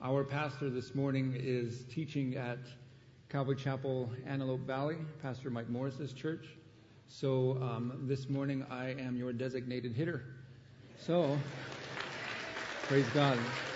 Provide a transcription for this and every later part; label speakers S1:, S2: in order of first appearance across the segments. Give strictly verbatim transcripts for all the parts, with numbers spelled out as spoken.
S1: Our pastor this morning is teaching at Calvary Chapel, Antelope Valley, Pastor Mike Morris's church. So um, this morning I am your designated hitter. So, praise God.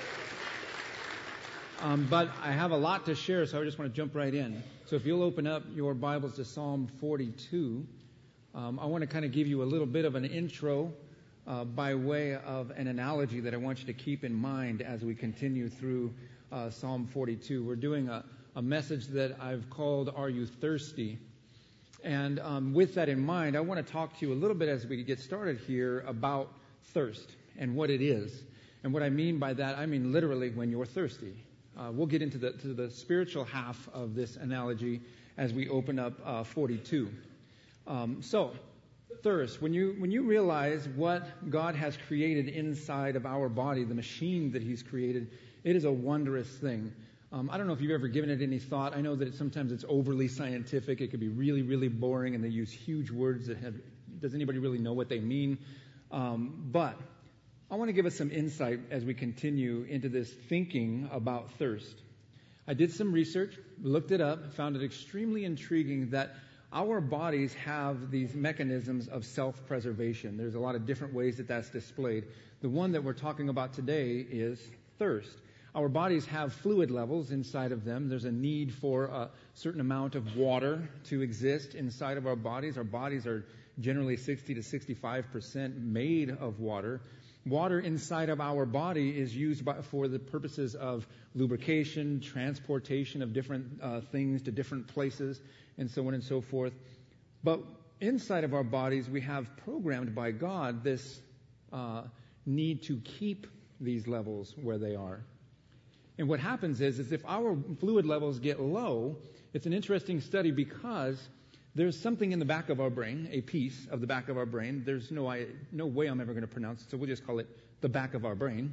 S1: Um, but I have a lot to share, so I just want to jump right in. So if you'll open up your Bibles to Psalm forty-two, um, I want to kind of give you a little bit of an intro Uh, by way of an analogy that I want you to keep in mind as we continue through uh, Psalm forty-two. We're doing a, a message that I've called, Are You Thirsty? And um, with that in mind, I want to talk to you a little bit as we get started here about thirst and what it is. And what I mean by that, I mean literally when you're thirsty. Uh, we'll get into the, to the spiritual half of this analogy as we open up uh, forty-two. Um, so... Thirst. When you when you realize what God has created inside of our body, the machine that He's created, it is a wondrous thing. Um, I don't know if you've ever given it any thought. I know that it, sometimes it's overly scientific. It could be really, really boring, and they use huge words that have. Does anybody really know what they mean? Um, but I want to give us some insight as we continue into this thinking about thirst. I did some research, looked it up, found it extremely intriguing that our bodies have these mechanisms of self-preservation. There's a lot of different ways that that's displayed. The one that we're talking about today is thirst. Our bodies have fluid levels inside of them. There's a need for a certain amount of water to exist inside of our bodies. Our bodies are generally sixty to sixty-five percent made of water. Water inside of our body is used by, for the purposes of lubrication, transportation of different uh, things to different places, and so on and so forth. But inside of our bodies, we have programmed by God this uh, need to keep these levels where they are. And what happens is, is if our fluid levels get low, it's an interesting study because there's something in the back of our brain, a piece of the back of our brain. There's no I, no way I'm ever going to pronounce it, so we'll just call it the back of our brain,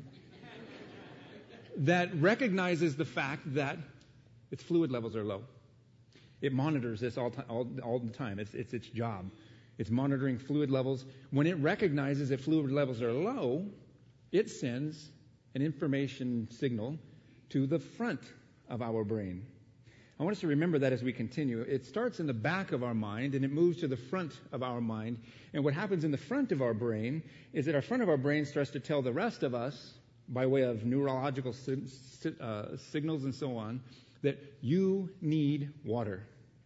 S1: that recognizes the fact that its fluid levels are low. It monitors this all, t- all, all the time. It's, it's its job. It's monitoring fluid levels. When it recognizes that fluid levels are low, it sends an information signal to the front of our brain. I want us to remember that as we continue. It starts in the back of our mind and it moves to the front of our mind. And what happens in the front of our brain is that our front of our brain starts to tell the rest of us, by way of neurological si- si- uh, signals and so on, that you need water.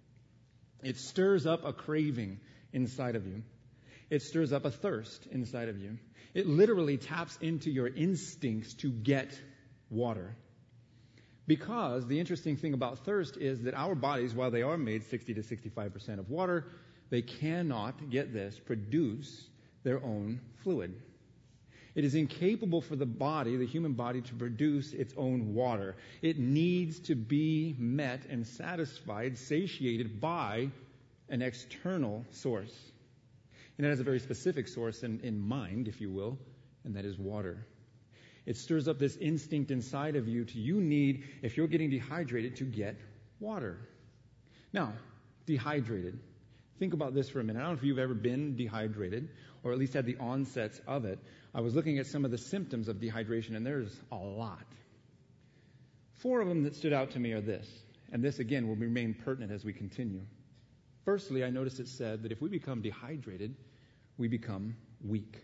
S1: It stirs up a craving inside of you. It stirs up a thirst inside of you. It literally taps into your instincts to get water. Because the interesting thing about thirst is that our bodies, while they are made sixty to sixty-five percent of water, they cannot, get this, produce their own fluid. It is incapable for the body, the human body, to produce its own water. It needs to be met and satisfied, satiated by an external source. And it has a very specific source in, in mind, if you will, and that is water. It stirs up this instinct inside of you to you need, if you're getting dehydrated, to get water. Now, dehydrated. Think about this for a minute. I don't know if you've ever been dehydrated, or at least had the onsets of it. I was looking at some of the symptoms of dehydration, and there's a lot. Four of them that stood out to me are this, and this again will remain pertinent as we continue. Firstly, I noticed it said that if we become dehydrated, we become weak.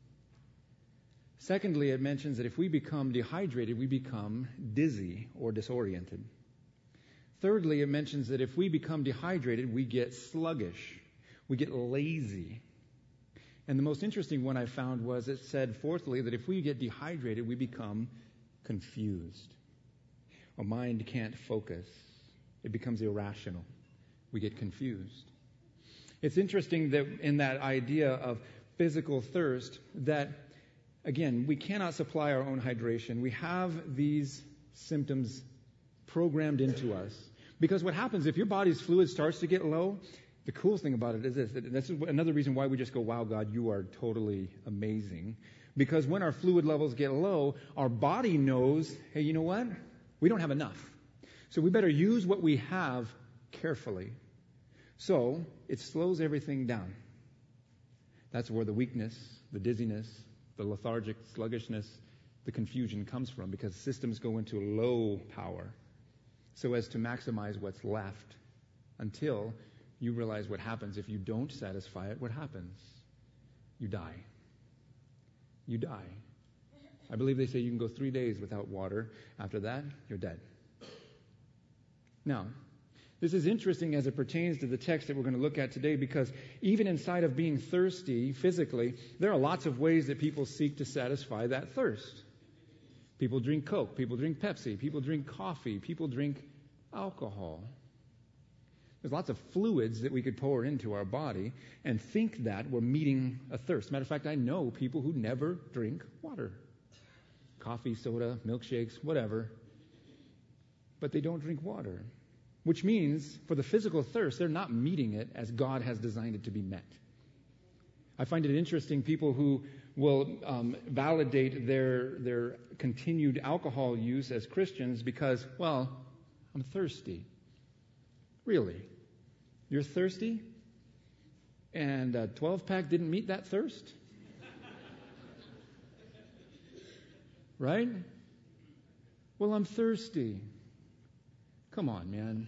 S1: Secondly, it mentions that if we become dehydrated, we become dizzy or disoriented. Thirdly, it mentions that if we become dehydrated, we get sluggish. We get lazy. And the most interesting one I found was it said, fourthly, that if we get dehydrated, we become confused. Our mind can't focus. It becomes irrational. We get confused. It's interesting that in that idea of physical thirst, that again, we cannot supply our own hydration. We have these symptoms programmed into us. Because what happens if your body's fluid starts to get low, the cool thing about it is this. That's another reason why we just go, wow, God, you are totally amazing. Because when our fluid levels get low, our body knows, hey, you know what? We don't have enough. So we better use what we have carefully. So it slows everything down. That's where the weakness, the dizziness, the lethargic sluggishness the confusion comes from, because systems go into low power so as to maximize what's left until you realize what happens if you don't satisfy it. What happens? You die. You die. I believe they say you can go three days without water. After that, you're dead. Now, this is interesting as it pertains to the text that we're going to look at today, because even inside of being thirsty physically, there are lots of ways that people seek to satisfy that thirst. People drink Coke, people drink Pepsi, people drink coffee, people drink alcohol. There's lots of fluids that we could pour into our body and think that we're meeting a thirst. Matter of fact, I know people who never drink water. Coffee, soda, milkshakes, whatever. But they don't drink water. Which means, for the physical thirst, they're not meeting it as God has designed it to be met. I find it interesting, people who will um, validate their their continued alcohol use as Christians because, well, I'm thirsty. Really? You're thirsty? And a twelve-pack didn't meet that thirst? Right? Well, I'm thirsty. Come on, man.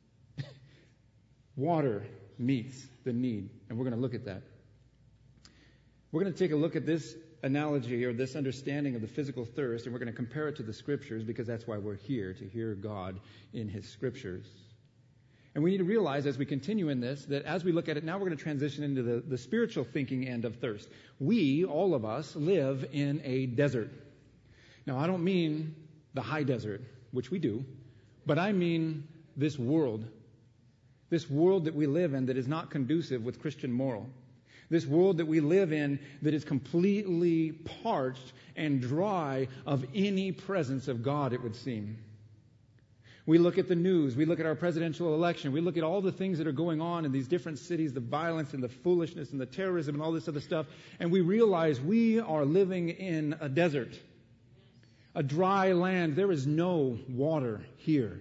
S1: Water meets the need, and we're going to look at that. We're going to take a look at this analogy or this understanding of the physical thirst, and we're going to compare it to the Scriptures, because that's why we're here, to hear God in His Scriptures. And we need to realize as we continue in this that as we look at it, now we're going to transition into the, the spiritual thinking end of thirst. We, all of us, live in a desert. Now, I don't mean the high desert, which we do, but I mean this world. This world that we live in that is not conducive with Christian moral. This world that we live in that is completely parched and dry of any presence of God, it would seem. We look at the news, we look at our presidential election, we look at all the things that are going on in these different cities, the violence and the foolishness and the terrorism and all this other stuff, and we realize we are living in a desert. A dry land. There is no water here.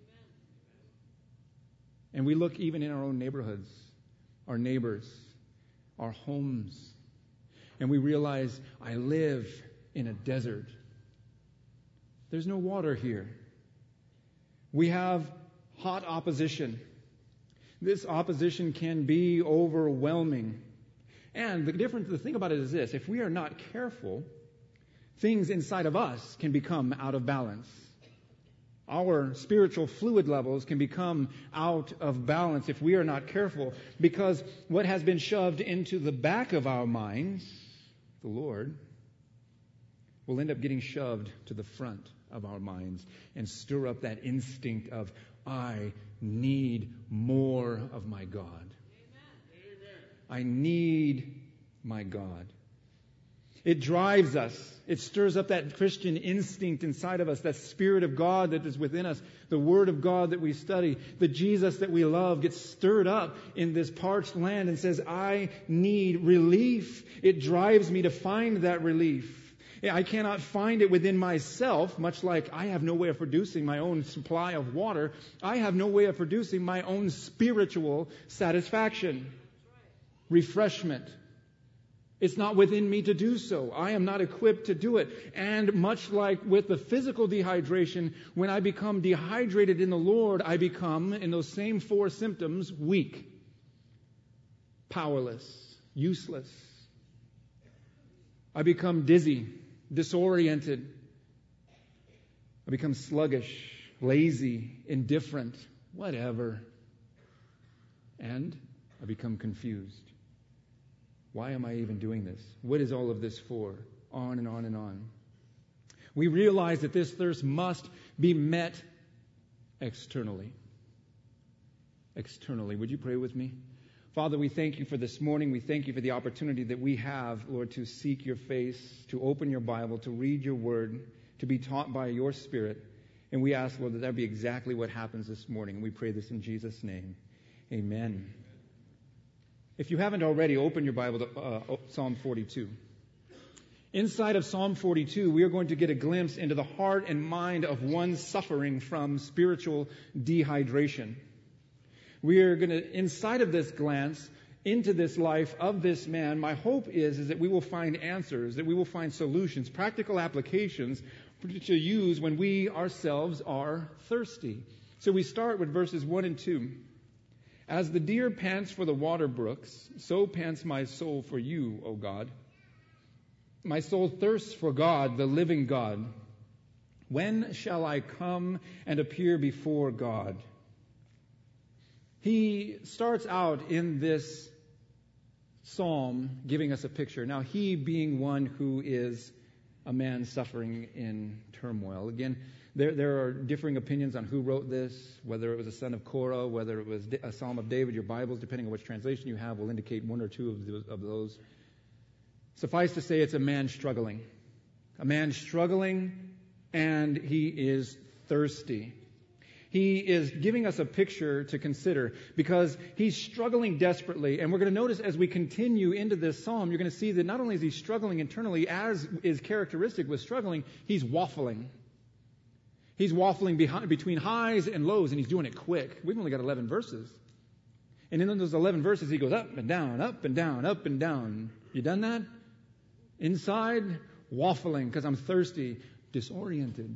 S1: And we look even in our own neighborhoods, our neighbors, our homes, and we realize I live in a desert. There's no water here. We have hot opposition. This opposition can be overwhelming. And the difference, the thing about it is this: if we are not careful, things inside of us can become out of balance. Our spiritual fluid levels can become out of balance if we are not careful, because what has been shoved into the back of our minds, the Lord, will end up getting shoved to the front of our minds and stir up that instinct of, I need more of my God. Amen. I need my God. It drives us. It stirs up that Christian instinct inside of us, that Spirit of God that is within us, the Word of God that we study, the Jesus that we love gets stirred up in this parched land and says, I need relief. It drives me to find that relief. I cannot find it within myself, much like I have no way of producing my own supply of water. I have no way of producing my own spiritual satisfaction, refreshment. It's not within me to do so. I am not equipped to do it. And much like with the physical dehydration, when I become dehydrated in the Lord, I become, in those same four symptoms, weak, powerless, useless. I become dizzy, disoriented. I become sluggish, lazy, indifferent, whatever. And I become confused. Why am I even doing this? What is all of this for? On and on and on. We realize that this thirst must be met externally. Externally. Would you pray with me? Father, we thank you for this morning. We thank you for the opportunity that we have, Lord, to seek your face, to open your Bible, to read your word, to be taught by your Spirit. And we ask, Lord, that that be exactly what happens this morning. We pray this in Jesus' name. Amen. If you haven't already, open your Bible to uh, Psalm forty-two. Inside of Psalm forty-two, we are going to get a glimpse into the heart and mind of one suffering from spiritual dehydration. We are going to, inside of this glance, into this life of this man, my hope is, is that we will find answers, that we will find solutions, practical applications to use when we ourselves are thirsty. So we start with verses one and two. As the deer pants for the water brooks, so pants my soul for you, O God. My soul thirsts for God, the living God. When shall I come and appear before God? He starts out in this psalm giving us a picture. Now, he being one who is a man suffering in turmoil. Again, there, there are differing opinions on who wrote this, whether it was a son of Korah, whether it was a Psalm of David. Your Bibles, depending on which translation you have, will indicate one or two of those. Of those. Suffice to say, it's a man struggling. A man struggling, and he is thirsty. He is giving us a picture to consider because he's struggling desperately. And we're going to notice as we continue into this psalm, you're going to see that not only is he struggling internally, as is characteristic with struggling, he's waffling. He's waffling behind, between highs and lows, and he's doing it quick. We've only got eleven verses. And in those eleven verses, he goes up and down, up and down, up and down. You done that? Inside, waffling because I'm thirsty, disoriented.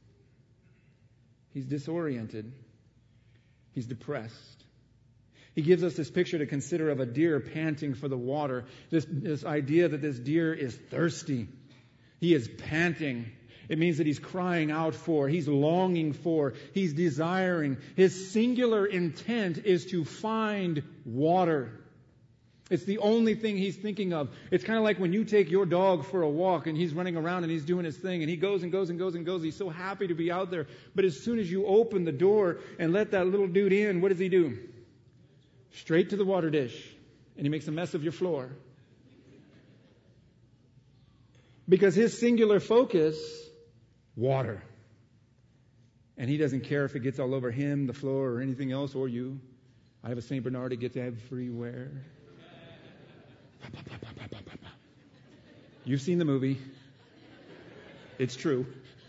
S1: He's disoriented. He's depressed. He gives us this picture to consider of a deer panting for the water. This, this idea that this deer is thirsty. He is panting. It means that he's crying out for, he's longing for, he's desiring. His singular intent is to find water. It's the only thing he's thinking of. It's kind of like when you take your dog for a walk and he's running around and he's doing his thing and he goes and goes and goes and goes. He's so happy to be out there. But as soon as you open the door and let that little dude in, what does he do? Straight to the water dish. And he makes a mess of your floor. Because his singular focus, water. And he doesn't care if it gets all over him, the floor, or anything else, or you. I have a Saint Bernard, it gets everywhere. You've seen the movie. It's true.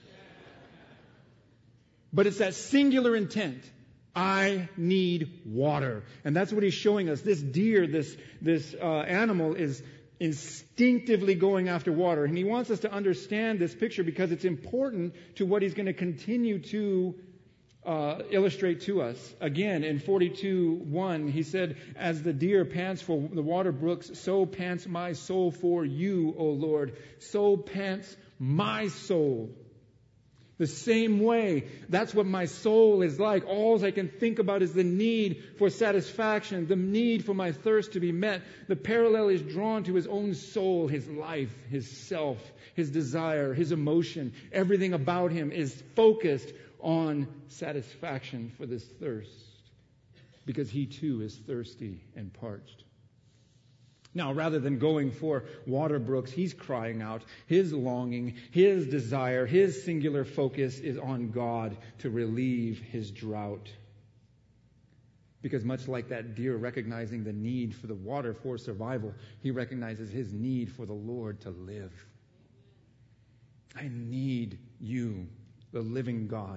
S1: But it's that singular intent. I need water. And that's what he's showing us. This deer, this, this uh, animal is instinctively going after water. And he wants us to understand this picture because it's important to what he's going to continue to Uh, illustrate to us. Again, in forty-two one, he said, as the deer pants for the water brooks, so pants my soul for you, O Lord. So pants my soul. The same way, that's what my soul is like. All I can think about is the need for satisfaction, the need for my thirst to be met. The parallel is drawn to his own soul, his life, his self, his desire, his emotion. Everything about him is focused on satisfaction for this thirst, because he too is thirsty and parched. Now, rather than going for water brooks, he's crying out. His longing, his desire, his singular focus is on God to relieve his drought. Because much like that deer recognizing the need for the water for survival, he recognizes his need for the Lord to live. I need you, the living God.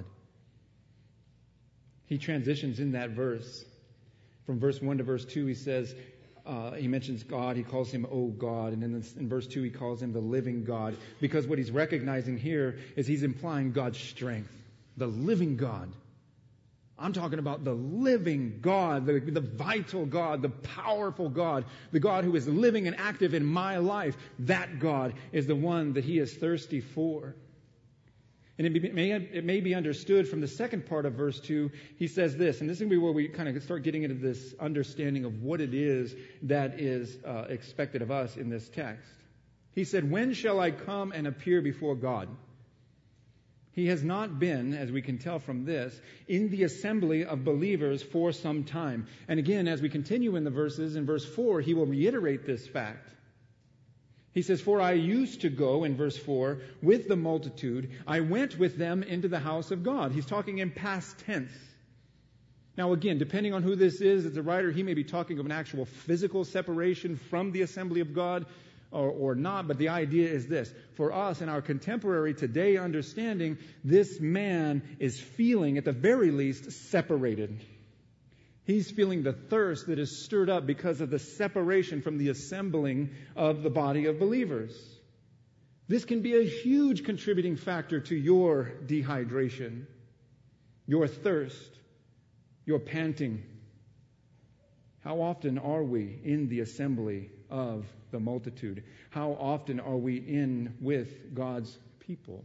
S1: He transitions in that verse. From verse one to verse two, he says, uh, he mentions God. He calls him, O God. And then in verse two, he calls him the living God. Because what he's recognizing here is he's implying God's strength. The living God. I'm talking about the living God, the, the vital God, the powerful God, the God who is living and active in my life. That God is the one that he is thirsty for. And it may, it may be understood from the second part of verse two, he says this, and this is going to be where we kind of start getting into this understanding of what it is that is uh, expected of us in this text. He said, when shall I come and appear before God? He has not been, as we can tell from this, in the assembly of believers for some time. And again, as we continue in the verses, in verse four, he will reiterate this fact. He says, for I used to go, in verse four, with the multitude. I went with them into the house of God. He's talking in past tense. Now again, depending on who this is, as a writer, he may be talking of an actual physical separation from the assembly of God or, or not. But the idea is this. For us, in our contemporary today understanding, this man is feeling, at the very least, separated. He's feeling the thirst that is stirred up because of the separation from the assembling of the body of believers. This can be a huge contributing factor to your dehydration, your thirst, your panting. How often are we in the assembly of the multitude? How often are we in with God's people?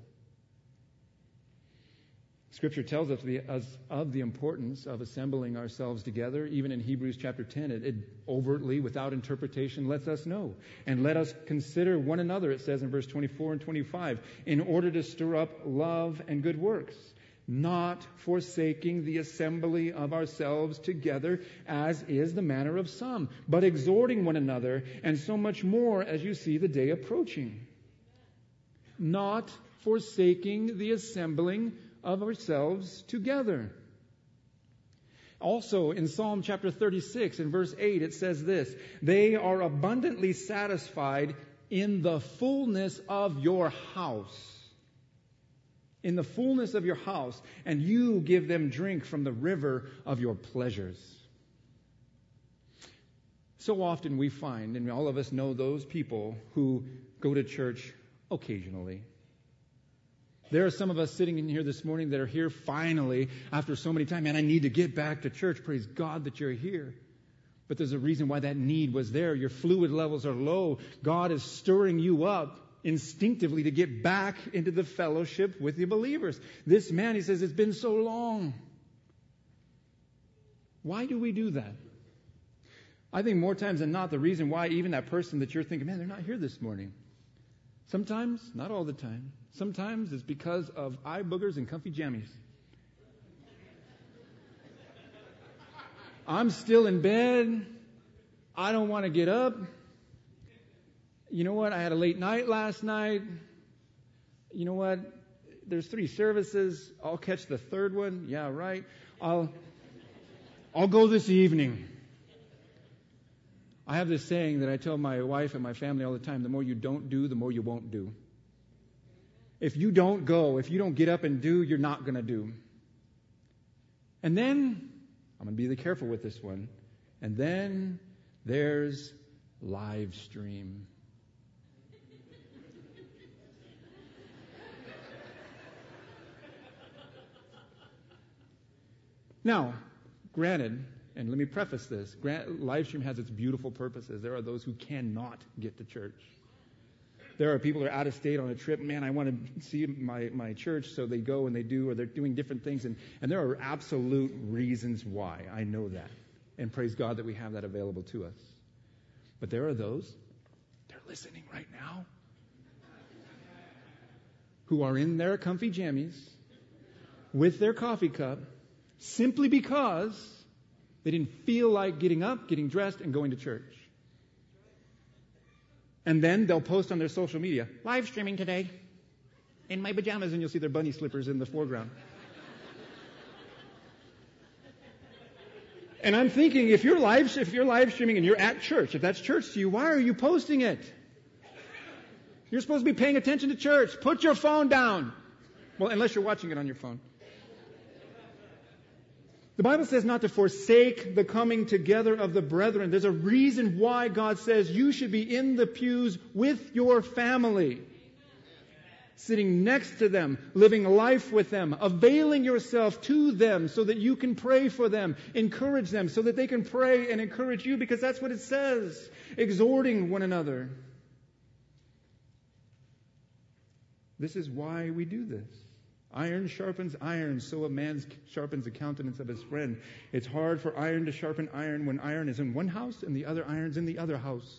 S1: Scripture tells us, the, us of the importance of assembling ourselves together. Even in Hebrews chapter ten, it, it overtly, without interpretation, lets us know. And let us consider one another, it says in verse twenty-four and twenty-five, in order to stir up love and good works, not forsaking the assembly of ourselves together, as is the manner of some, but exhorting one another, and so much more as you see the day approaching. Not forsaking the assembling of ourselves together. Also, in Psalm chapter thirty-six, in verse eight, it says this, they are abundantly satisfied in the fullness of your house. In the fullness of your house, and you give them drink from the river of your pleasures. So often we find, and all of us know those people who go to church occasionally. There are some of us sitting in here this morning that are here finally after so many times. Man, I need to get back to church. Praise God that you're here. But there's a reason why that need was there. Your fluid levels are low. God is stirring you up instinctively to get back into the fellowship with the believers. This man, he says, it's been so long. Why do we do that? I think more times than not, the reason why even that person that you're thinking, man, they're not here this morning. Sometimes, not all the time, sometimes it's because of eye boogers and comfy jammies. I'm still in bed. I don't want to get up. You know what? I had a late night last night. You know what? There's three services. I'll catch the third one. Yeah, right. I'll I'll go this evening. I have this saying that I tell my wife and my family all the time, the more you don't do, the more you won't do. If you don't go, if you don't get up and do, you're not going to do. And then, I'm going to be careful with this one, and then there's live stream. Now, granted, and let me preface this, grant, live stream has its beautiful purposes. There are those who cannot get to church. There are people who are out of state on a trip. Man, I want to see my, my church, so they go and they do, or they're doing different things. And, and there are absolute reasons why. I know that. And praise God that we have that available to us. But there are those, they're listening right now, who are in their comfy jammies with their coffee cup simply because they didn't feel like getting up, getting dressed, and going to church. And then they'll post on their social media, live streaming today, in my pajamas, and you'll see their bunny slippers in the foreground. And I'm thinking, if you're live, if you're live streaming and you're at church, if that's church to you, why are you posting it? You're supposed to be paying attention to church. Put your phone down. Well, unless you're watching it on your phone. The Bible says not to forsake the coming together of the brethren. There's a reason why God says you should be in the pews with your family. Sitting next to them, living life with them, availing yourself to them so that you can pray for them, encourage them so that they can pray and encourage you, because that's what it says. Exhorting one another. This is why we do this. Iron sharpens iron, so a man sharpens the countenance of his friend. It's hard for iron to sharpen iron when iron is in one house and the other iron's in the other house.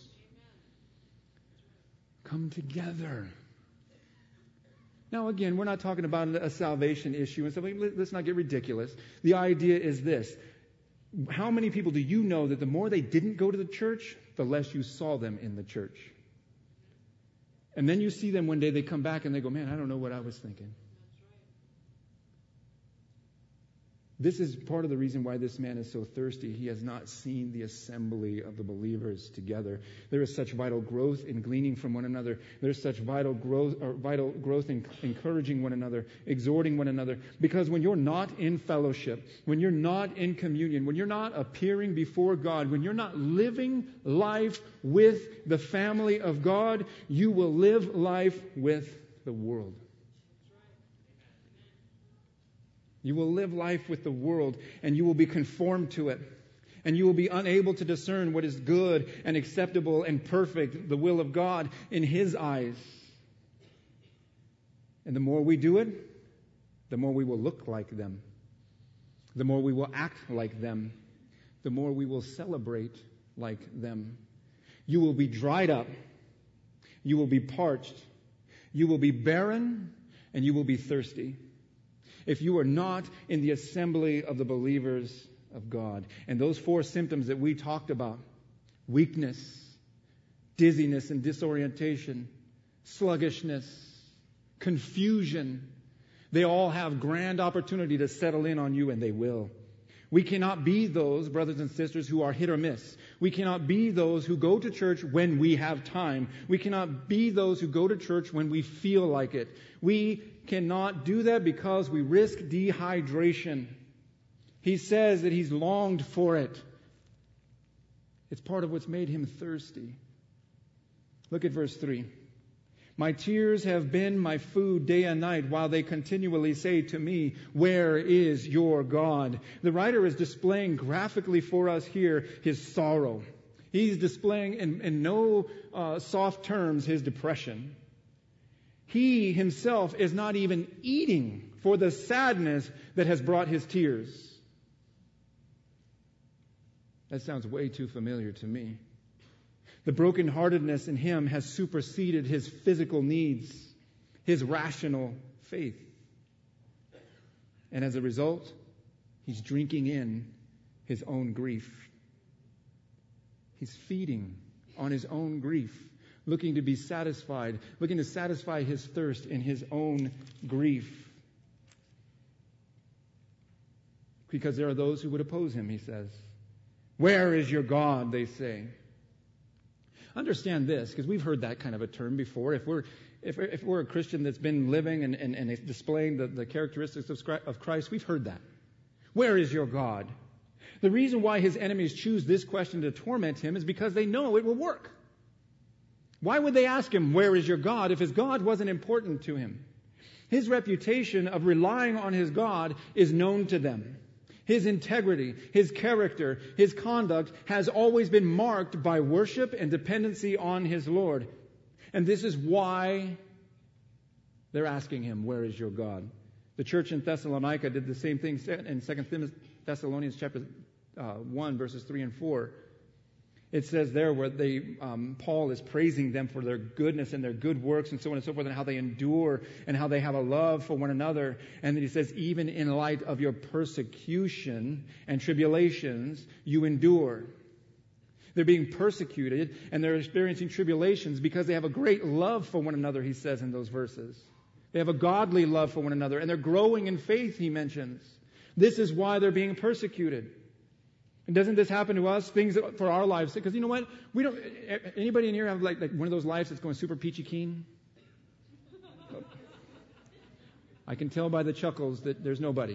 S1: Come together. Now, again, we're not talking about a salvation issue and stuff. Let's not get ridiculous. The idea is this. How many people do you know that the more they didn't go to the church, the less you saw them in the church? And then you see them one day, they come back and they go, man, I don't know what I was thinking. This is part of the reason why this man is so thirsty. He has not seen the assembly of the believers together. There is such vital growth in gleaning from one another. There's such vital growth, or vital growth in encouraging one another, exhorting one another. Because when you're not in fellowship, when you're not in communion, when you're not appearing before God, when you're not living life with the family of God, you will live life with the world. You will live life with the world, and you will be conformed to it. And you will be unable to discern what is good and acceptable and perfect, the will of God in His eyes. And the more we do it, the more we will look like them. The more we will act like them. The more we will celebrate like them. You will be dried up. You will be parched. You will be barren, and you will be thirsty. If you are not in the assembly of the believers of God. And those four symptoms that we talked about, weakness, dizziness and disorientation, sluggishness, confusion, they all have grand opportunity to settle in on you, and they will. We cannot be those, brothers and sisters, who are hit or miss. We cannot be those who go to church when we have time. We cannot be those who go to church when we feel like it. We cannot do that because we risk dehydration. He says that he's longed for it. It's part of what's made him thirsty. Look at verse three. My tears have been my food day and night, while they continually say to me, where is your God? The writer is displaying graphically for us here his sorrow. He's displaying in, in no uh, soft terms his depression. He himself is not even eating for the sadness that has brought his tears. That sounds way too familiar to me. The brokenheartedness in him has superseded his physical needs, his rational faith. And as a result, he's drinking in his own grief. He's feeding on his own grief, looking to be satisfied, looking to satisfy his thirst in his own grief. Because there are those who would oppose him, he says. Where is your God, they say. Understand this, because we've heard that kind of a term before. If we're if, if we're a Christian that's been living and, and, and displaying the, the characteristics of, of Christ, we've heard that. Where is your God? The reason why his enemies choose this question to torment him is because they know it will work. Why would they ask him, where is your God, if his God wasn't important to him? His reputation of relying on his God is known to them. His integrity, his character, his conduct has always been marked by worship and dependency on his Lord. And this is why they're asking him, where is your God? The church in Thessalonica did the same thing in Second Thessalonians chapter uh, one, verses three and four. It says there where they, um, Paul is praising them for their goodness and their good works and so on and so forth, and how they endure and how they have a love for one another. And then he says, even in light of your persecution and tribulations, you endure. They're being persecuted and they're experiencing tribulations because they have a great love for one another, he says in those verses. They have a godly love for one another, and they're growing in faith, he mentions. This is why they're being persecuted. And doesn't this happen to us? Things that, for our lives. Because you know what? We don't. Anybody in here have like, like one of those lives that's going super peachy keen? I can tell by the chuckles that there's nobody.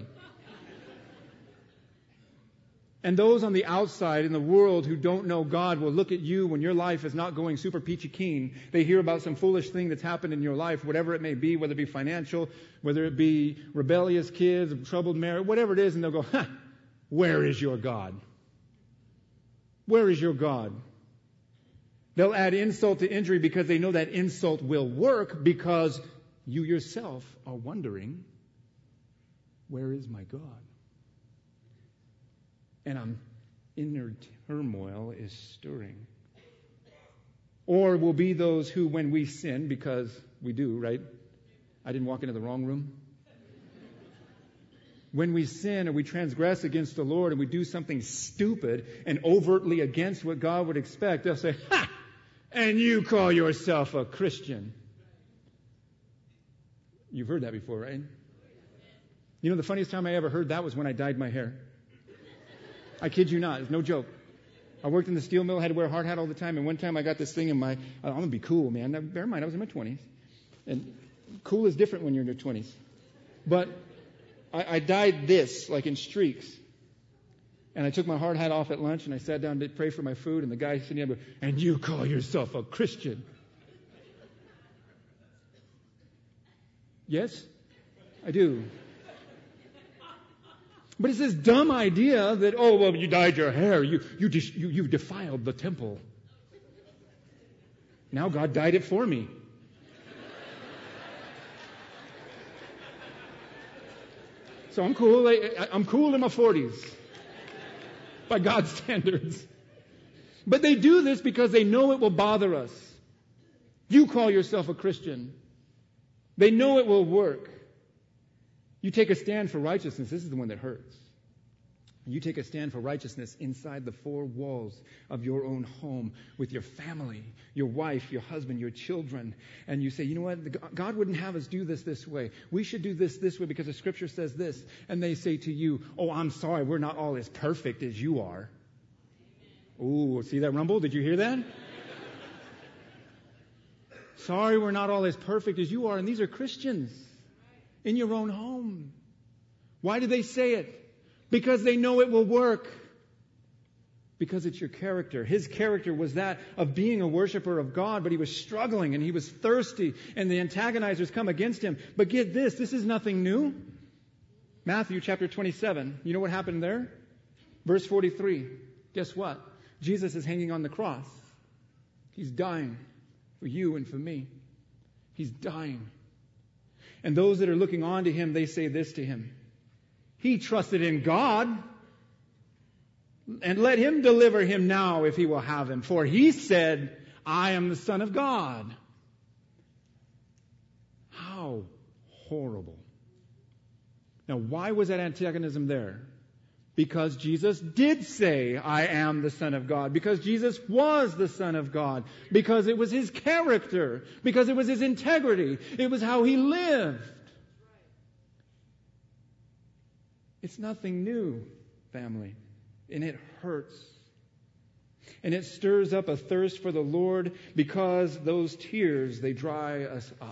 S1: And those on the outside in the world who don't know God will look at you when your life is not going super peachy keen. They hear about some foolish thing that's happened in your life, whatever it may be, whether it be financial, whether it be rebellious kids, troubled marriage, whatever it is, and they'll go, ha, where is your God? Where is your God? They'll add insult to injury because they know that insult will work, because you yourself are wondering, where is my God? And an inner turmoil is stirring. Or will be those who, when we sin, because we do, right? I didn't walk into the wrong room. When we sin or we transgress against the Lord and we do something stupid and overtly against what God would expect, they'll say, ha! And you call yourself a Christian. You've heard that before, right? You know, the funniest time I ever heard that was when I dyed my hair. I kid you not. It's no joke. I worked in the steel mill, had to wear a hard hat all the time, and one time I got this thing in my, I'm going to be cool, man. Now, bear in mind, I was in my twenties. And cool is different when you're in your twenties. But I, I dyed this, like in streaks. And I took my hard hat off at lunch, and I sat down to pray for my food, and the guy sitting there, and you call yourself a Christian? Yes, I do. But it's this dumb idea that, oh, well, you dyed your hair. You, you, you, you've defiled the temple. Now God dyed it for me. So I'm cool. I, I'm cool in my forties. By God's standards. But they do this because they know it will bother us. You call yourself a Christian. They know it will work. You take a stand for righteousness. This is the one that hurts. You take a stand for righteousness inside the four walls of your own home with your family, your wife, your husband, your children. And you say, you know what? God wouldn't have us do this this way. We should do this this way because the Scripture says this. And they say to you, oh, I'm sorry, we're not all as perfect as you are. Ooh, see that rumble? Did you hear that? Sorry, we're not all as perfect as you are. And these are Christians in your own home. Why do they say it? Because they know it will work. Because it's your character. His character was that of being a worshiper of God, but he was struggling and he was thirsty, and the antagonizers come against him. But get this, this is nothing new. Matthew chapter twenty-seven. You know what happened there? Verse forty-three. Guess what? Jesus is hanging on the cross. He's dying for you and for me. He's dying. And those that are looking on to him, they say this to him. He trusted in God, and let him deliver him now if he will have him. For he said, I am the Son of God. How horrible. Now, why was that antagonism there? Because Jesus did say, I am the Son of God. Because Jesus was the Son of God. Because it was his character. Because it was his integrity. It was how he lived. It's nothing new, family. And it hurts. And it stirs up a thirst for the Lord because those tears, they dry us up.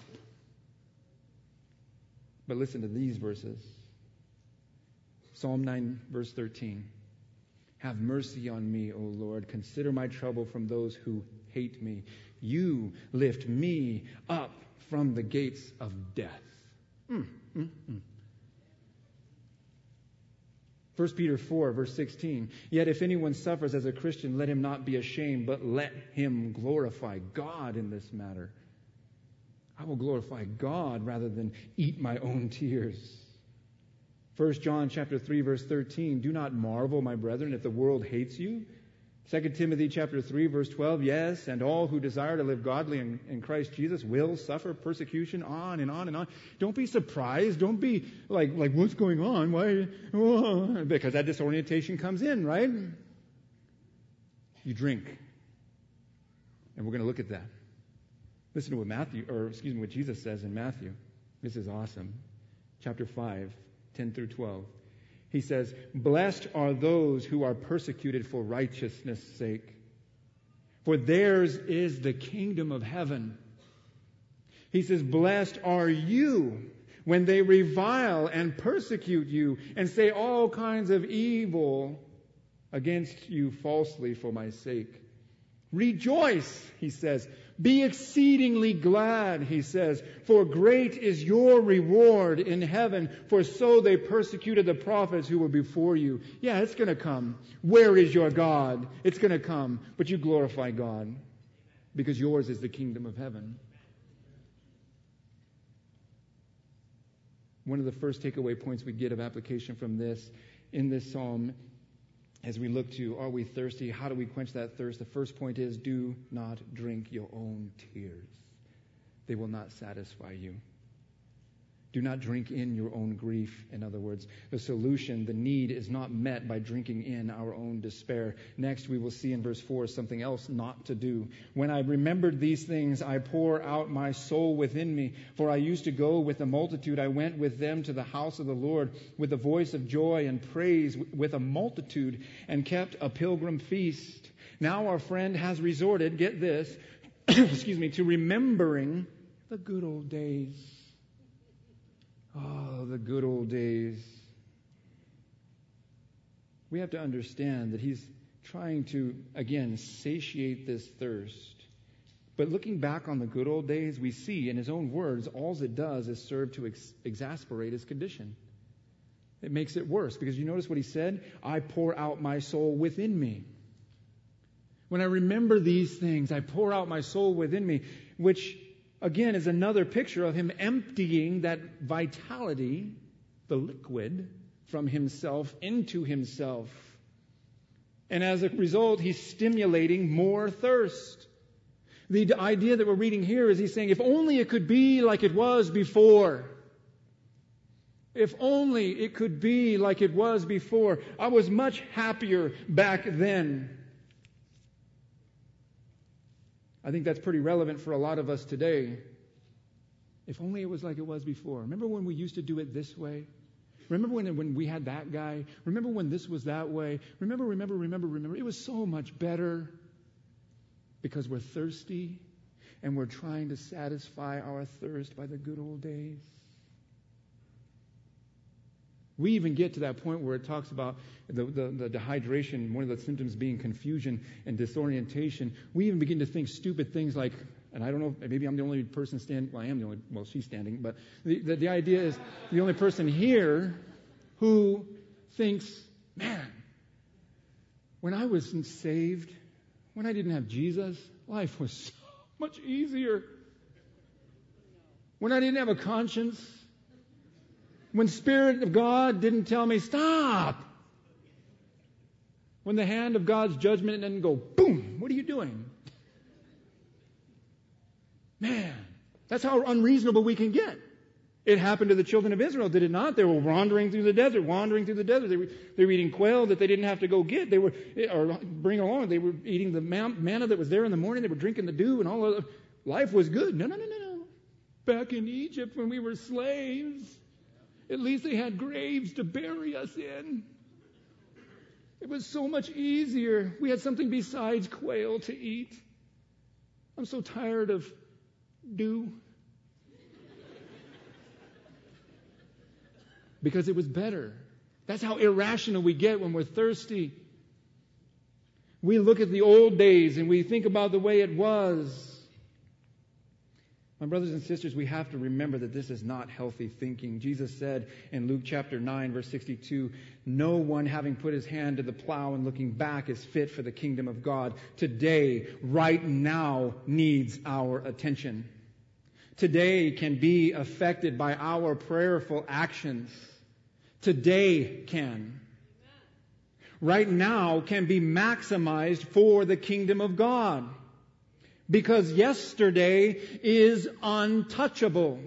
S1: But listen to these verses. Psalm nine, verse thirteen. Have mercy on me, O Lord. Consider my trouble from those who hate me. You lift me up from the gates of death. Mm, mm, mm. First Peter four, verse sixteen. Yet if anyone suffers as a Christian, let him not be ashamed, but let him glorify God in this matter. I will glorify God rather than eat my own tears. First John chapter three, verse thirteen. Do not marvel, my brethren, if the world hates you. Second Timothy chapter three, verse twelve. Yes, and all who desire to live godly in, in Christ Jesus will suffer persecution, on and on and on. Don't be surprised. Don't be like, like what's going on? Why? Oh, because that disorientation comes in, right? You drink. And we're going to look at that. Listen to what Matthew, or excuse me, what Jesus says in Matthew. This is awesome. Chapter five, ten through twelve. He says, blessed are those who are persecuted for righteousness' sake, for theirs is the kingdom of heaven. He says, blessed are you when they revile and persecute you and say all kinds of evil against you falsely for my sake. Rejoice, he says. Be exceedingly glad, he says, for great is your reward in heaven, for so they persecuted the prophets who were before you. Yeah, it's going to come. Where is your God? It's going to come. But you glorify God because yours is the kingdom of heaven. One of the first takeaway points we get of application from this, in this psalm, as we look to, are we thirsty? How do we quench that thirst? The first point is, do not drink your own tears. They will not satisfy you. Do not drink in your own grief. In other words, the solution, the need is not met by drinking in our own despair. Next, we will see in verse four something else not to do. When I remembered these things, I pour out my soul within me. For I used to go with the multitude. I went with them to the house of the Lord with a voice of joy and praise with a multitude, and kept a pilgrim feast. Now our friend has resorted, get this, excuse me, to remembering the good old days. Oh, the good old days. We have to understand that he's trying to, again, satiate this thirst. But looking back on the good old days, we see, in his own words, all it does is serve to ex- exasperate his condition. It makes it worse, because you notice what he said? I pour out my soul within me. When I remember these things, I pour out my soul within me, which again is another picture of him emptying that vitality, the liquid, from himself into himself. And as a result, he's stimulating more thirst. The idea that we're reading here is he's saying, if only it could be like it was before. If only it could be like it was before. I was much happier back then. I think that's pretty relevant for a lot of us today. If only it was like it was before. Remember when we used to do it this way? Remember when, when we had that guy? Remember when this was that way? Remember, remember, remember, remember. It was so much better because we're thirsty and we're trying to satisfy our thirst by the good old days. We even get to that point where it talks about the, the, the dehydration, one of the symptoms being confusion and disorientation. We even begin to think stupid things like, and I don't know, maybe I'm the only person standing, well, I am the only, well, she's standing, but the, the, the idea is the only person here who thinks, man, when I was saved, when I didn't have Jesus, life was so much easier. When I didn't have a conscience, when Spirit of God didn't tell me, stop. When the hand of God's judgment didn't go, boom, what are you doing? Man, that's how unreasonable we can get. It happened to the children of Israel, did it not? They were wandering through the desert, wandering through the desert. They were, they were eating quail that they didn't have to go get. They were, or bring along. They were eating the manna that was there in the morning. They were drinking the dew and all of that. Life was good. No, no, no, no, no. Back in Egypt when we were slaves, at least they had graves to bury us in. It was so much easier. We had something besides quail to eat. I'm so tired of dew. Because it was better. That's how irrational we get when we're thirsty. We look at the old days and we think about the way it was. My brothers and sisters, we have to remember that this is not healthy thinking. Jesus said in Luke chapter nine, verse sixty-two, no one having put his hand to the plow and looking back is fit for the kingdom of God. Today, right now, needs our attention. Today can be affected by our prayerful actions. Today can. Right now can be maximized for the kingdom of God. Because yesterday is untouchable.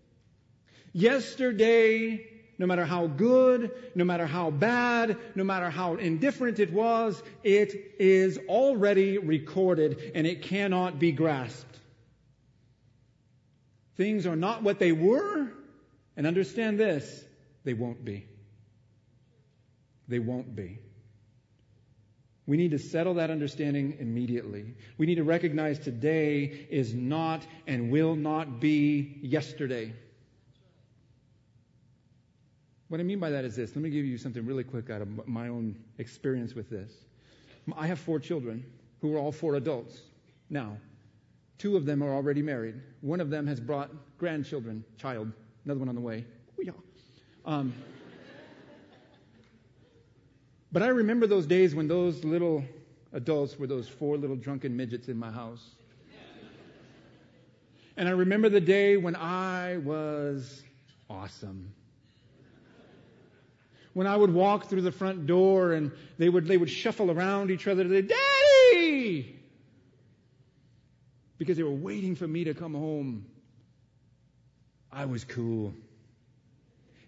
S1: Yesterday, no matter how good, no matter how bad, no matter how indifferent it was, it is already recorded and it cannot be grasped. Things are not what they were, and understand this, they won't be. They won't be. We need to settle that understanding immediately. We need to recognize today is not and will not be yesterday. What I mean by that is this. Let me give you something really quick out of my own experience with this. I have four children who are all four adults. Now, two of them are already married. One of them has brought grandchildren, child, another one on the way. Um, But I remember those days when those little adults were those four little drunken midgets in my house. And I remember the day when I was awesome. When I would walk through the front door and they would they would shuffle around each other. They'd say, Daddy! Because they were waiting for me to come home. I was cool.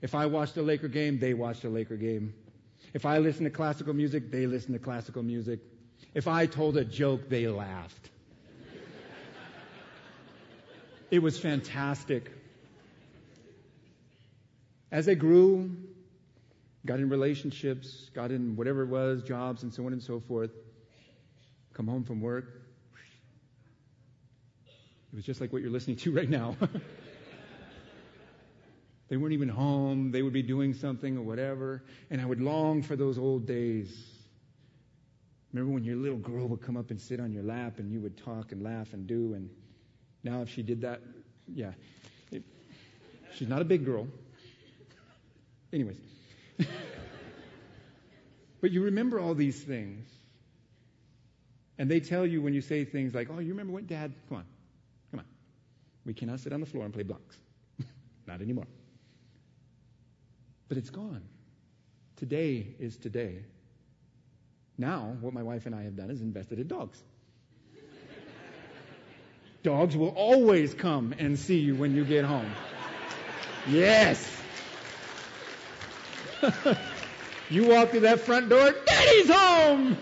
S1: If I watched a Laker game, they watched a Laker game. If I listened to classical music, they listened to classical music. If I told a joke, they laughed. It was fantastic. As I grew, got in relationships, got in whatever it was, jobs and so on and so forth, come home from work. It was just like what you're listening to right now. They weren't even home. They would be doing something or whatever. And I would long for those old days. Remember when your little girl would come up and sit on your lap and you would talk and laugh and do. And now if she did that, yeah. It, she's not a big girl. Anyways. But you remember all these things. And they tell you when you say things like, oh, you remember when Dad? Come on. Come on. We cannot sit on the floor and play blocks. Not anymore. But it's gone. Today is today. Now, what my wife and I have done is invested in dogs. Dogs will always come and see you when you get home. Yes. You walk through that front door, Daddy's home!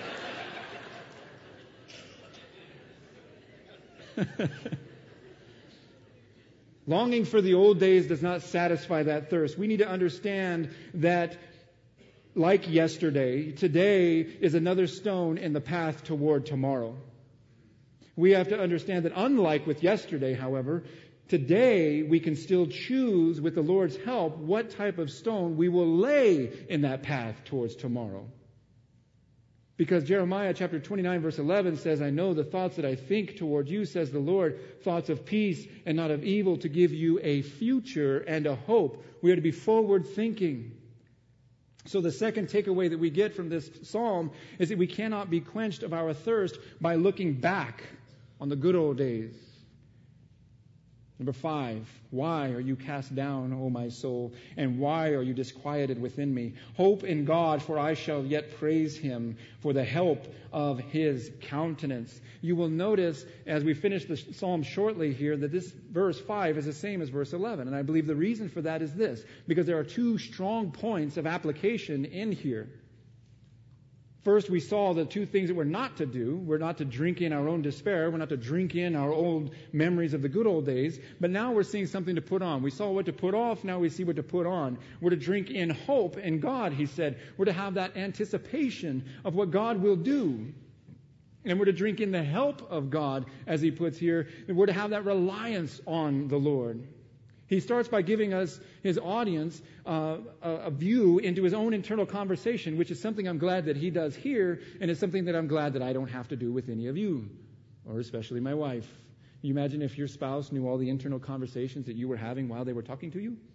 S1: Longing for the old days does not satisfy that thirst. We need to understand that, like yesterday, today is another stone in the path toward tomorrow. We have to understand that unlike with yesterday, however, today we can still choose with the Lord's help what type of stone we will lay in that path towards tomorrow. Because Jeremiah chapter twenty-nine verse eleven says, I know the thoughts that I think toward you, says the Lord, thoughts of peace and not of evil, to give you a future and a hope. We are to be forward thinking. So the second takeaway that we get from this psalm is that we cannot be quenched of our thirst by looking back on the good old days. Number five, why are you cast down, O my soul? And why are you disquieted within me? Hope in God, for I shall yet praise Him for the help of His countenance. You will notice as we finish the psalm shortly here that this verse five is the same as verse eleven. And I believe the reason for that is this, because there are two strong points of application in here. First, we saw the two things that we're not to do. We're not to drink in our own despair. We're not to drink in our old memories of the good old days. But now we're seeing something to put on. We saw what to put off. Now we see what to put on. We're to drink in hope in God, he said. We're to have that anticipation of what God will do. And we're to drink in the help of God, as he puts here. And we're to have that reliance on the Lord. He starts by giving us, his audience, uh, a, a view into his own internal conversation, which is something I'm glad that he does here, and it's something that I'm glad that I don't have to do with any of you, or especially my wife. Can you imagine if your spouse knew all the internal conversations that you were having while they were talking to you?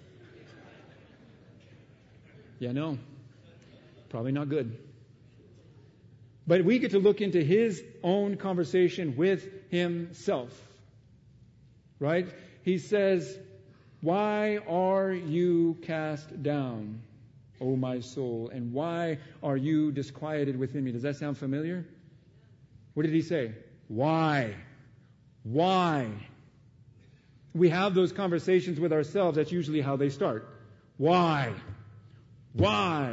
S1: Yeah, no. Probably not good. But we get to look into his own conversation with himself. Right? He says, why are you cast down, O my soul? And why are you disquieted within me? Does that sound familiar? What did he say? Why? Why? We have those conversations with ourselves. That's usually how they start. Why? Why?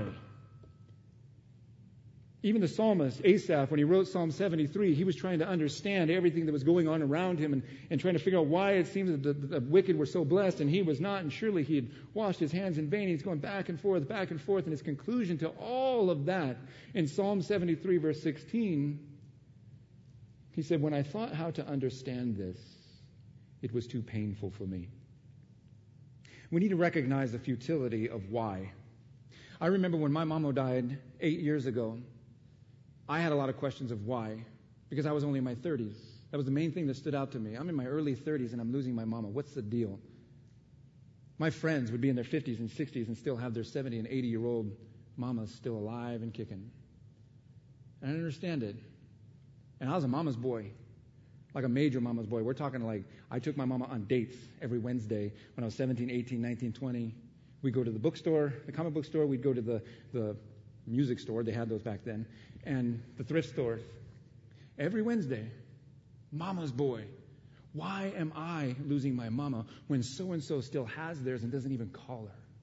S1: Even the psalmist, Asaph, when he wrote Psalm seventy-three, he was trying to understand everything that was going on around him and, and trying to figure out why it seems that the, the wicked were so blessed and he was not, and surely he had washed his hands in vain. He's going back and forth, back and forth, and his conclusion to all of that in Psalm seventy-three, verse sixteen, he said, when I thought how to understand this, it was too painful for me. We need to recognize the futility of why. I remember when my mama died eight years ago, I had a lot of questions of why, because I was only in my thirties. That was the main thing that stood out to me. I'm in my early thirties and I'm losing my mama. What's the deal? My friends would be in their fifties and sixties and still have their seventy and eighty-year-old mamas still alive and kicking. And I didn't understand it. And I was a mama's boy, like a major mama's boy. We're talking like I took my mama on dates every Wednesday when I was seventeen, eighteen, nineteen, twenty. We'd go to the bookstore, the comic book store. We'd go to the, the music store. They had those back then. And the thrift store. Every Wednesday, mama's boy. Why am I losing my mama when so-and-so still has theirs and doesn't even call her?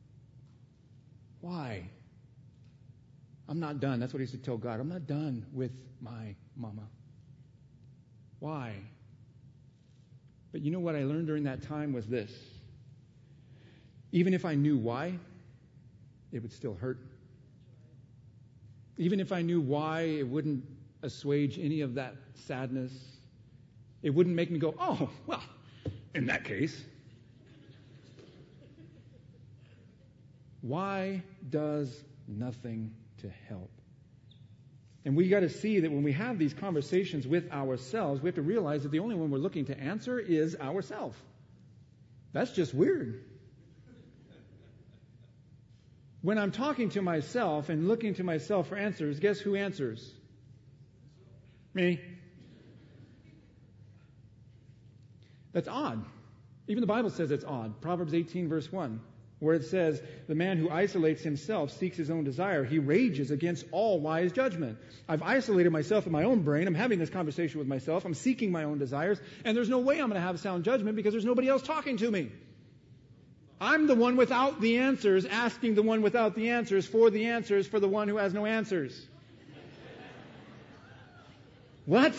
S1: Why? I'm not done. That's what he used to tell God. I'm not done with my mama. Why? But you know what I learned during that time was this. Even if I knew why, it would still hurt. Even if I knew why, it wouldn't assuage any of that sadness. It wouldn't make me go, oh, well, in that case. Why does nothing to help? And we got to see that when we have these conversations with ourselves, we have to realize that the only one we're looking to answer is ourselves. That's just weird. When I'm talking to myself and looking to myself for answers, guess who answers? Me. That's odd. Even the Bible says it's odd. Proverbs eighteen, verse one, where it says, the man who isolates himself seeks his own desire. He rages against all wise judgment. I've isolated myself in my own brain. I'm having this conversation with myself. I'm seeking my own desires. And there's no way I'm going to have sound judgment because there's nobody else talking to me. I'm the one without the answers, asking the one without the answers for the answers for the one who has no answers. What?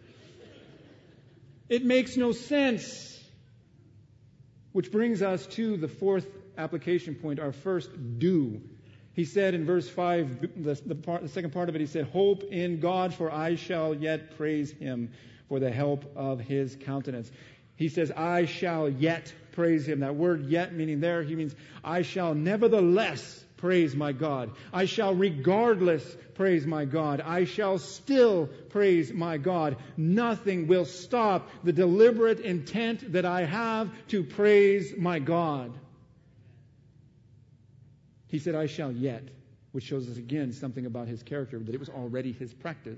S1: It makes no sense. Which brings us to the fourth application point, our first do. He said in verse five, the, the, part, the second part of it, he said, hope in God, for I shall yet praise him for the help of his countenance. He says, I shall yet praise him. That word yet meaning there, he means I shall nevertheless praise my God. I shall regardless praise my God. I shall still praise my God. Nothing will stop the deliberate intent that I have to praise my God. He said, I shall yet, which shows us again something about his character, that it was already his practice.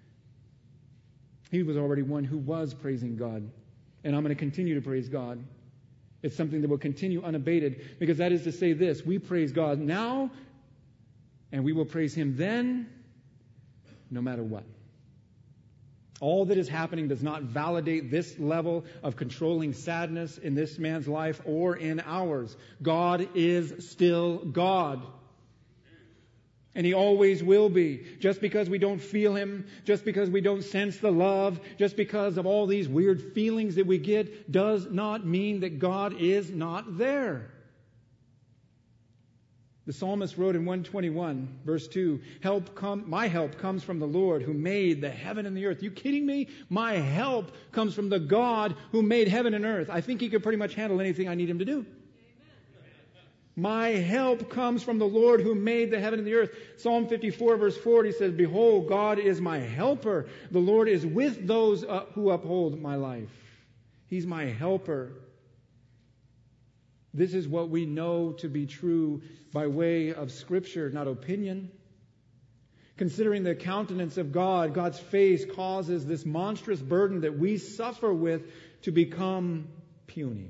S1: He was already one who was praising God. And I'm going to continue to praise God. It's something that will continue unabated, because that is to say this: we praise God now, and we will praise him then, no matter what. All that is happening does not validate this level of controlling sadness in this man's life or in ours. God is still God. And he always will be. Just because we don't feel him, just because we don't sense the love, just because of all these weird feelings that we get, does not mean that God is not there. The psalmist wrote in one twenty-one, verse two, help come, my help comes from the Lord who made the heaven and the earth. You kidding me? My help comes from the God who made heaven and earth. I think he could pretty much handle anything I need him to do. My help comes from the Lord who made the heaven and the earth. Psalm fifty-four, verse forty says, behold, God is my helper. The Lord is with those uh, who uphold my life. He's my helper. This is what we know to be true by way of Scripture, not opinion. Considering the countenance of God, God's face causes this monstrous burden that we suffer with to become puny.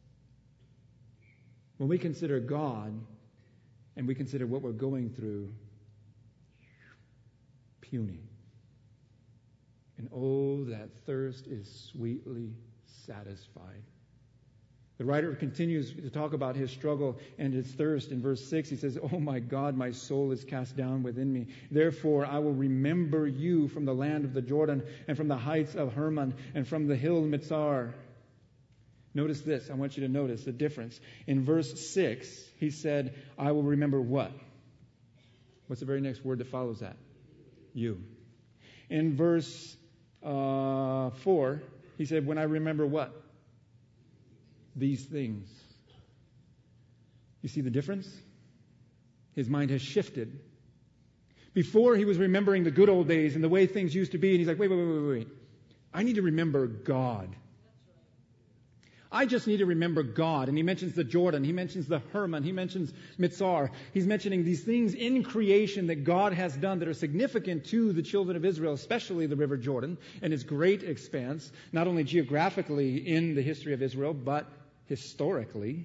S1: When we consider God and we consider what we're going through, puny. And oh, that thirst is sweetly satisfied. The writer continues to talk about his struggle and his thirst. In verse six, he says, oh my God, my soul is cast down within me. Therefore, I will remember you from the land of the Jordan and from the heights of Hermon and from the hill Mitzar. Notice this. I want you to notice the difference. In verse six, he said, I will remember what? What's the very next word that follows that? You. In verse uh, four, he said, when I remember what? These things. You see the difference? His mind has shifted. Before, he was remembering the good old days and the way things used to be, and he's like, wait, wait, wait, wait, wait. I need to remember God. I just need to remember God. And he mentions the Jordan. He mentions the Hermon. He mentions Mitzar. He's mentioning these things in creation that God has done that are significant to the children of Israel, especially the River Jordan and its great expanse, not only geographically in the history of Israel, but historically.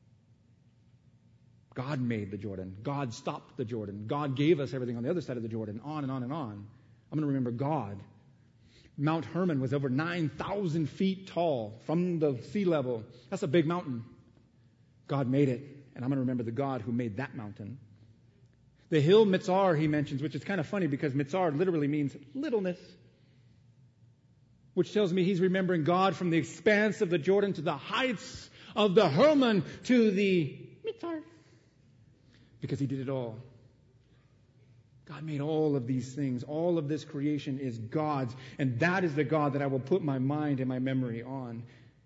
S1: God made the Jordan. God stopped the Jordan. God gave us everything on the other side of the Jordan, on and on and on. I'm going to remember God. Mount Hermon was over nine thousand feet tall from the sea level. That's a big mountain. God made it, and I'm going to remember the God who made that mountain. The hill Mitzar he mentions, which is kind of funny because Mitzar literally means littleness, which tells me he's remembering God from the expanse of the Jordan to the heights of the Hermon to the Mitzar, because he did it all. God made all of these things. All of this creation is God's, and that is the God that I will put my mind and my memory on.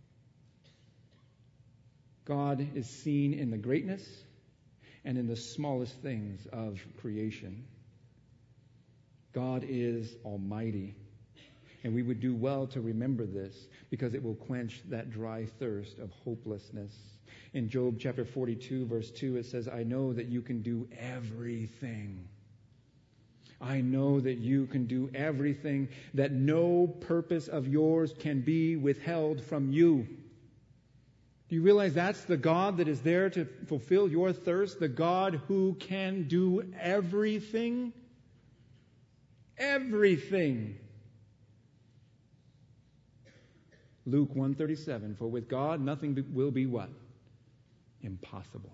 S1: God is seen in the greatness and in the smallest things of creation. God is almighty. And we would do well to remember this because it will quench that dry thirst of hopelessness. In Job chapter forty-two, verse two, it says, I know that you can do everything. I know that you can do everything, that no purpose of yours can be withheld from you. Do you realize that's the God that is there to fulfill your thirst? The God who can do everything? Everything. Luke one thirty-seven, for with God nothing will be what? Impossible.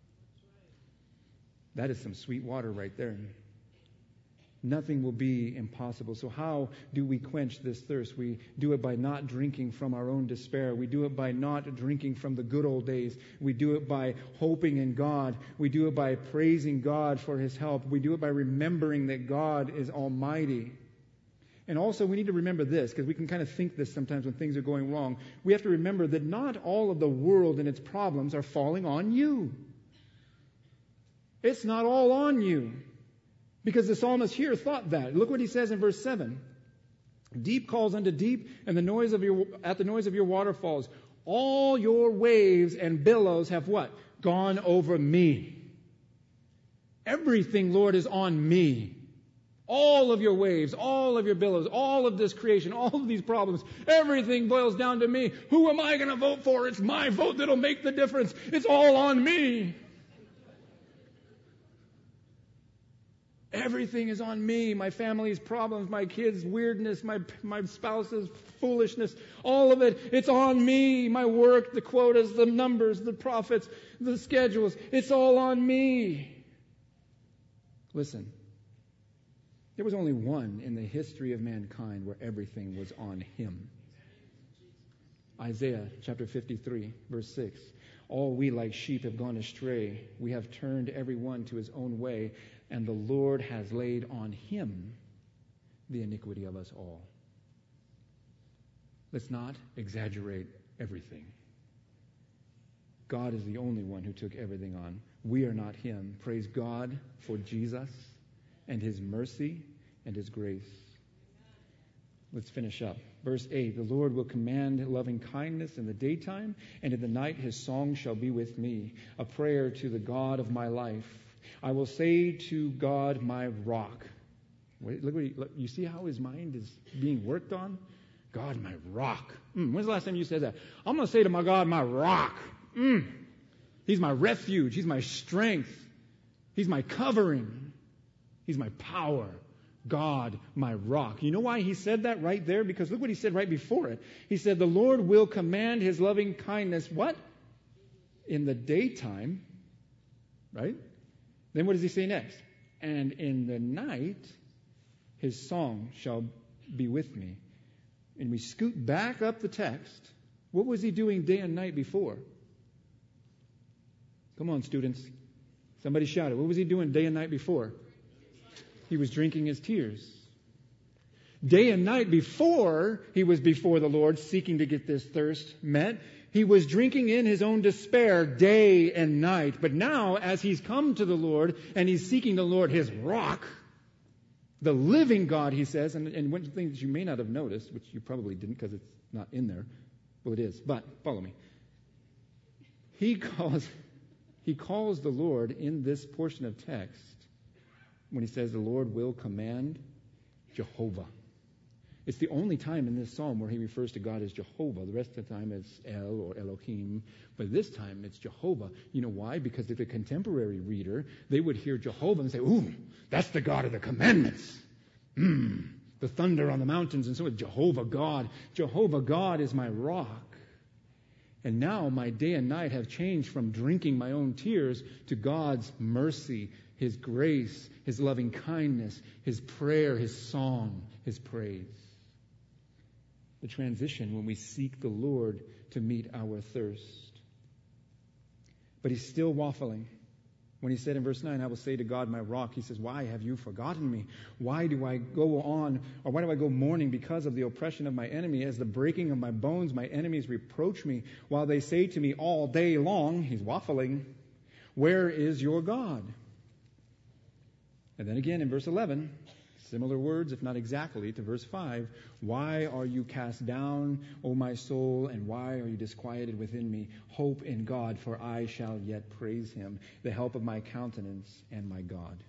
S1: That is some sweet water right there. Nothing will be impossible. So how do we quench this thirst? We do it by not drinking from our own despair. We do it by not drinking from the good old days. We do it by hoping in God. We do it by praising God for His help. We do it by remembering that God is almighty. And also we need to remember this, because we can kind of think this sometimes when things are going wrong. We have to remember that not all of the world and its problems are falling on you. It's not all on you. Because the psalmist here thought that. Look what he says in verse seven. Deep calls unto deep, and the noise of your at the noise of your waterfalls. All your waves and billows have what? Gone over me. Everything, Lord, is on me. All of your waves, all of your billows, all of this creation, all of these problems, everything boils down to me. Who am I going to vote for? It's my vote that'll make the difference. It's all on me. Everything is on me. My family's problems, my kids' weirdness, my my spouse's foolishness, all of it. It's on me. My work, the quotas, the numbers, the profits, the schedules. It's all on me. Listen, there was only one in the history of mankind where everything was on him. Isaiah chapter fifty-three, verse six. All we like sheep have gone astray. We have turned every one to his own way, and the Lord has laid on him the iniquity of us all. Let's not exaggerate everything. God is the only one who took everything on. We are not him. Praise God for Jesus and his mercy and his grace. Let's finish up. Verse eight, the Lord will command loving kindness in the daytime, and in the night his song shall be with me, a prayer to the God of my life. I will say to God, my rock. Wait, look, what he, look, you see how his mind is being worked on? God, my rock. Mm, when's the last time you said that? I'm going to say to my God, my rock. Mm, he's my refuge. He's my strength. He's my covering. He's my power. God, my rock. You know why he said that right there? Because look what he said right before it. He said, the Lord will command his loving kindness, what? In the daytime, right? Then what does he say next? And in the night, his song shall be with me. And we scoot back up the text. What was he doing day and night before? Come on, students. Somebody shout it. What was he doing day and night before? He was drinking his tears. Day and night before he was before the Lord, seeking to get this thirst met, he was drinking in his own despair day and night. But now, as he's come to the Lord and he's seeking the Lord, his rock, the living God, he says, and, and one thing that you may not have noticed, which you probably didn't because it's not in there. Well, it is, but follow me. He calls, he calls the Lord in this portion of text when he says the Lord will command Jehovah. It's the only time in this psalm where he refers to God as Jehovah. The rest of the time it's El or Elohim. But this time it's Jehovah. You know why? Because if a contemporary reader, they would hear Jehovah and say, ooh, that's the God of the commandments. Mm, the thunder on the mountains. And so it's Jehovah God. Jehovah God is my rock. And now my day and night have changed from drinking my own tears to God's mercy, His grace, His loving kindness, His prayer, His song, His praise. The transition when we seek the Lord to meet our thirst. But He's still waffling. When He said in verse nine, I will say to God, my rock, He says, why have you forgotten me? Why do I go on, or why do I go mourning because of the oppression of my enemy? As the breaking of my bones, my enemies reproach me, while they say to me all day long, He's waffling, where is your God? And then again in verse eleven, similar words, if not exactly, to verse five. Why are you cast down, O my soul, and why are you disquieted within me? Hope in God, for I shall yet praise Him, the help of my countenance and my God.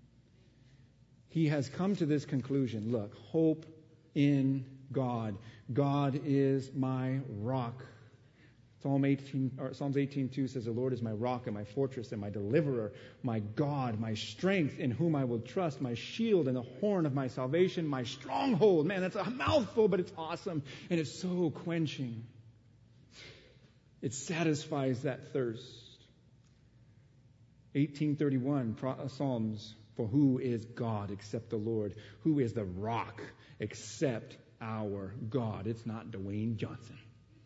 S1: He has come to this conclusion. Look, hope in God. God is my rock. Psalm eighteen, or Psalms eighteen two says, the Lord is my rock and my fortress and my deliverer, my God, my strength in whom I will trust, my shield and the horn of my salvation, my stronghold. Man, that's a mouthful, but it's awesome. And it's so quenching. It satisfies that thirst. eighteen thirty-one, Psalms, for who is God except the Lord? Who is the rock except our God? It's not Dwayne Johnson.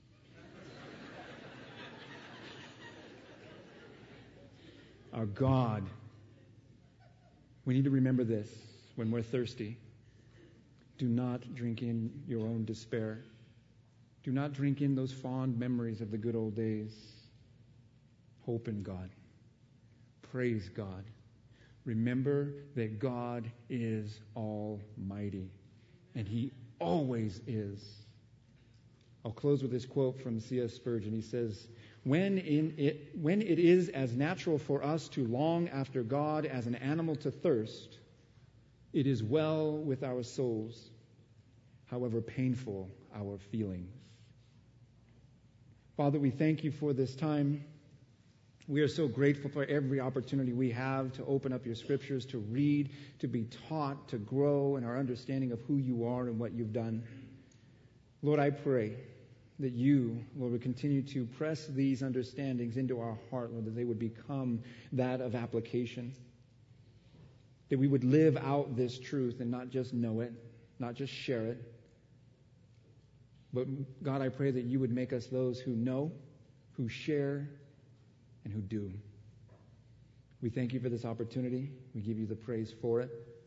S1: Our God. We need to remember this when we're thirsty. Do not drink in your own despair. Do not drink in those fond memories of the good old days. Hope in God. Praise God. Remember that God is almighty, and He always is. I'll close with this quote from C S Spurgeon. He says, When in it, when it is as natural for us to long after God as an animal to thirst, it is well with our souls, however painful our feelings. Father, we thank You for this time. We are so grateful for every opportunity we have to open up Your Scriptures, to read, to be taught, to grow in our understanding of who You are and what You've done. Lord, I pray that You, Lord, would continue to press these understandings into our heart, Lord, that they would become that of application. That we would live out this truth and not just know it, not just share it. But God, I pray that You would make us those who know, who share, and who do. We thank You for this opportunity. We give You the praise for it.